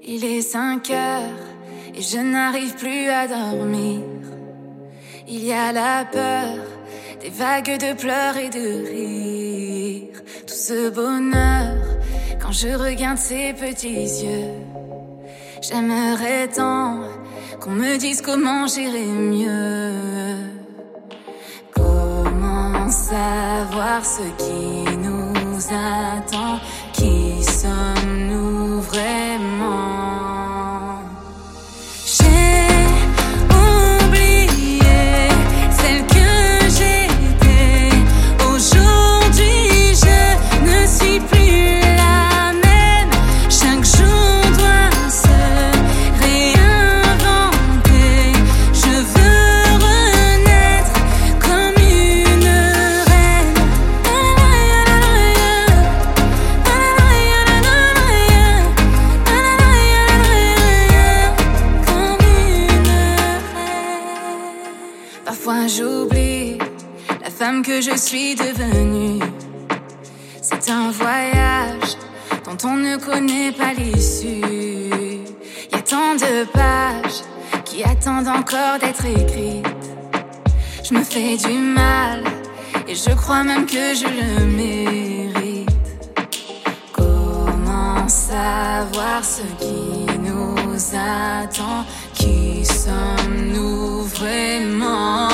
Il est 5 heures et je n'arrive plus à dormir. Il y a la peur, des vagues de pleurs et de rires. Tout ce bonheur quand je regarde ses petits yeux. J'aimerais tant qu'on me dise comment j'irai mieux. Comment savoir ce qui nous attend? Qui sommes-nous vraiment? Parfois j'oublie la femme que je suis devenue. C'est un voyage dont on ne connaît pas l'issue. Y a tant de pages qui attendent encore d'être écrites. Je me fais du mal et je crois même que je le mérite. Comment savoir ce qui nous attend? Qui sommes-nous vraiment?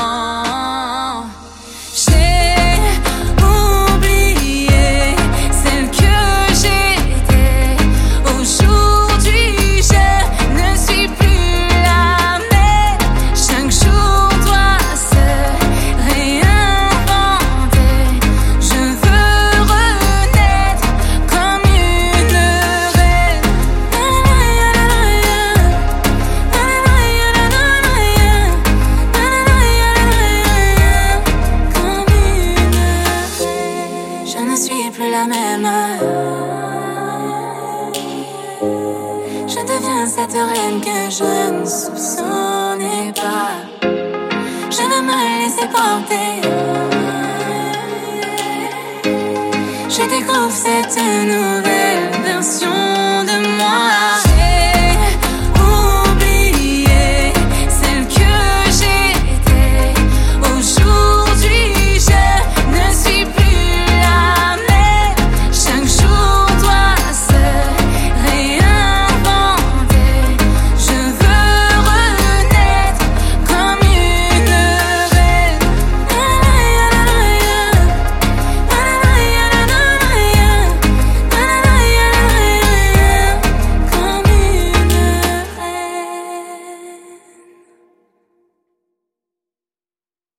La même. Je deviens cette reine que je ne soupçonnais pas. Je veux me laisser porter. Je découvre cette nouvelle version